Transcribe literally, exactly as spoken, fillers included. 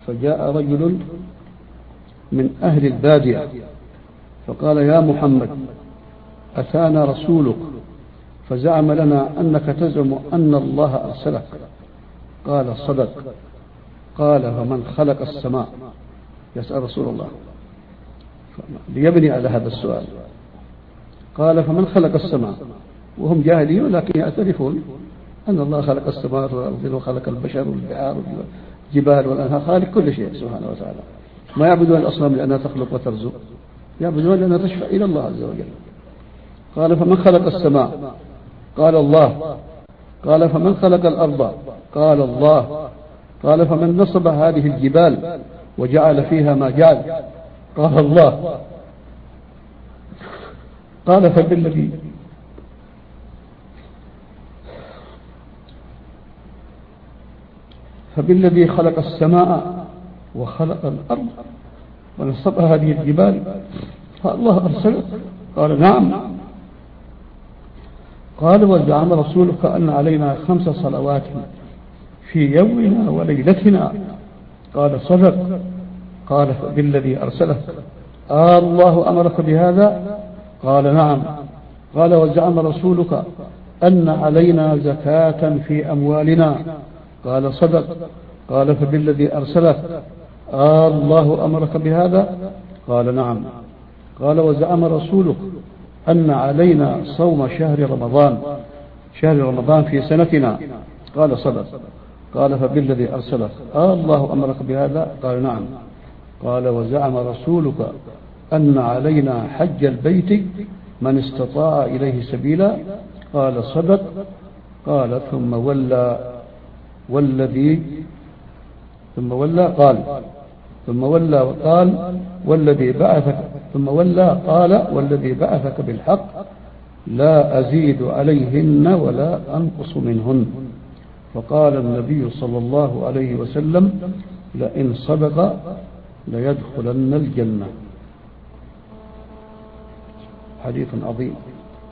فجاء رجل من أهل البادية فقال: يا محمد، أتانا رسولك فزعم لنا أنك تزعم أن الله أرسلك. قال: صدق. قال: فمن خلق السماء؟ يسأل رسول الله ليبني على هذا السؤال. قال: فمن خلق السماء؟ وهم جاهلين لكن يعترفون أن الله خلق السماوات والأرض وخلق البشر والبحار والجبال والأنهار، خالق كل شيء سبحانه وتعالى. ما يعبدون الأصنام لأنها تخلق وترزق، يعبدون لأنها تشفع إلى الله عز وجل. قال: فمن خلق السماء؟ قال: الله. قال: فمن خلق الأرض؟ قال: الله. قال: فمن نصب هذه الجبال وجعل فيها ما جعل؟ قال: الله. قال: فبالذي فبالذي خلق السماء وخلق الأرض ونصب هذه الجبال فالله أرسله؟ قال: نعم. قال: وزعم رسولك أن علينا خمس صلوات في يومنا وليلتنا؟ قال: صدق. قال: فبالذي أرسله؟ آه الله أمرك بهذا؟ قال: نعم. قال: وزعم رسولك أن علينا زكاة في أموالنا؟ قال: صدق. قال: فبالذي أرسلك؟ آه الله أمرك بهذا؟ قال: نعم. قال: وزعم رسولك أن علينا صوم شهر رمضان شهر رمضان في سنتنا؟ قال: صدق. قال: فبالذي أرسلك؟ آه الله أمرك بهذا؟ قال: نعم. قال: وزعم رسولك أن علينا حج البيت من استطاع إليه سبيلا؟ قال: صدق. قال: ثم ولى والذي ثم ولى قال ثم ولى وقال والذي بعثك ثم ولى قال والذي بعثك بالحق لا أزيد عليهن ولا أنقص منهن. فقال النبي صلى الله عليه وسلم: لئن صدق ليدخلن الجنة. حديث عظيم.